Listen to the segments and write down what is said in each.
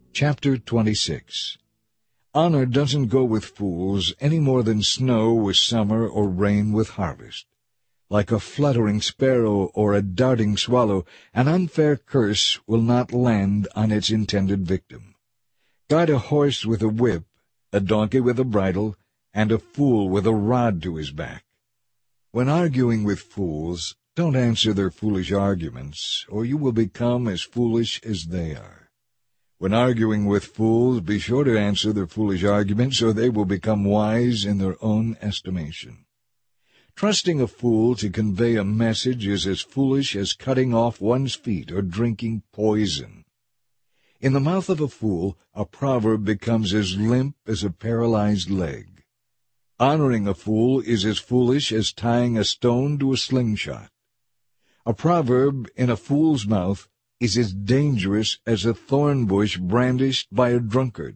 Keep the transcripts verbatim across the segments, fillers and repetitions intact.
Chapter twenty-six. Honor doesn't go with fools any more than snow with summer or rain with harvest. Like a fluttering sparrow or a darting swallow, an unfair curse will not land on its intended victim. Guide a horse with a whip, a donkey with a bridle, and a fool with a rod to his back. When arguing with fools, don't answer their foolish arguments, or you will become as foolish as they are. When arguing with fools, be sure to answer their foolish arguments, or they will become wise in their own estimation. Trusting a fool to convey a message is as foolish as cutting off one's feet or drinking poison. In the mouth of a fool, a proverb becomes as limp as a paralyzed leg. Honoring a fool is as foolish as tying a stone to a slingshot. A proverb in a fool's mouth is as dangerous as a thorn bush brandished by a drunkard.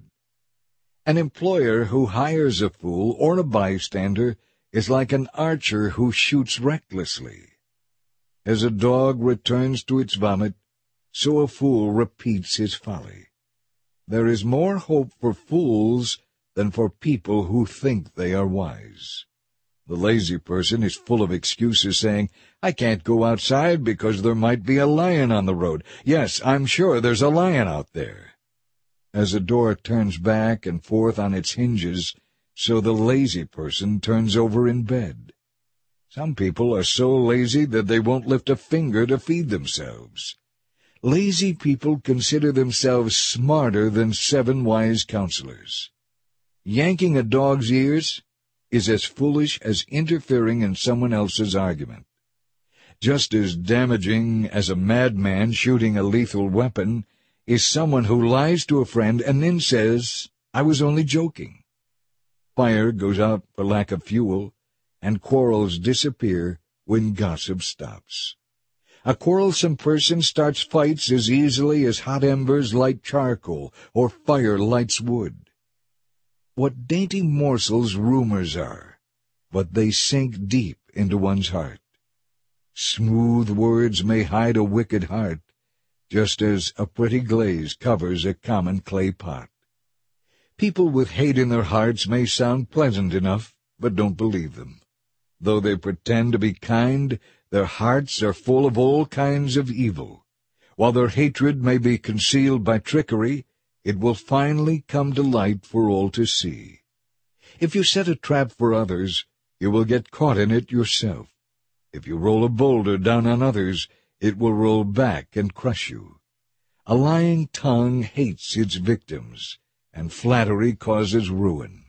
An employer who hires a fool or a bystander is like an archer who shoots recklessly. As a dog returns to its vomit, so a fool repeats his folly. There is more hope for fools than for people who think they are wise. The lazy person is full of excuses, saying, I can't go outside because there might be a lion on the road. Yes, I'm sure there's a lion out there. As a door turns back and forth on its hinges, so the lazy person turns over in bed. Some people are so lazy that they won't lift a finger to feed themselves. Lazy people consider themselves smarter than seven wise counselors. Yanking a dog's ears is as foolish as interfering in someone else's argument. Just as damaging as a madman shooting a lethal weapon is someone who lies to a friend and then says, I was only joking. Fire goes out for lack of fuel, and quarrels disappear when gossip stops. A quarrelsome person starts fights as easily as hot embers light charcoal or fire lights wood. What dainty morsels rumors are, but they sink deep into one's heart. Smooth words may hide a wicked heart, just as a pretty glaze covers a common clay pot. People with hate in their hearts may sound pleasant enough, but don't believe them. Though they pretend to be kind, their hearts are full of all kinds of evil. While their hatred may be concealed by trickery, it will finally come to light for all to see. If you set a trap for others, you will get caught in it yourself. If you roll a boulder down on others, it will roll back and crush you. A lying tongue hates its victims, and flattery causes ruin.